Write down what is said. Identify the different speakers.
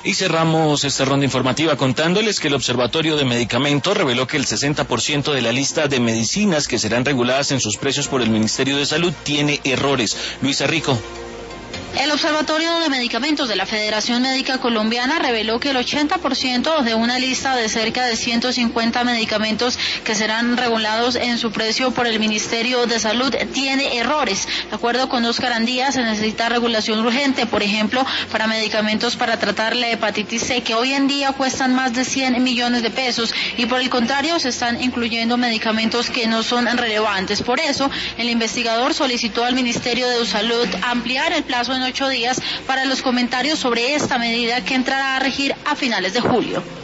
Speaker 1: Y cerramos esta ronda informativa contándoles que el Observatorio de Medicamentos reveló que el 60% de la lista de medicinas que serán reguladas en sus precios por el Ministerio de Salud tiene errores. Luisa Rico.
Speaker 2: El Observatorio de Medicamentos de la Federación Médica Colombiana reveló que el 80% de una lista de cerca de 150 medicamentos que serán regulados en su precio por el Ministerio de Salud tiene errores. De acuerdo con Óscar Andía, se necesita regulación urgente, por ejemplo, para medicamentos para tratar la hepatitis C, que hoy en día cuestan más de 100 millones de pesos, y por el contrario se están incluyendo medicamentos que no son relevantes. Por eso, el investigador solicitó al Ministerio de Salud ampliar el plazo en 8 días para los comentarios sobre esta medida que entrará a regir a finales de julio.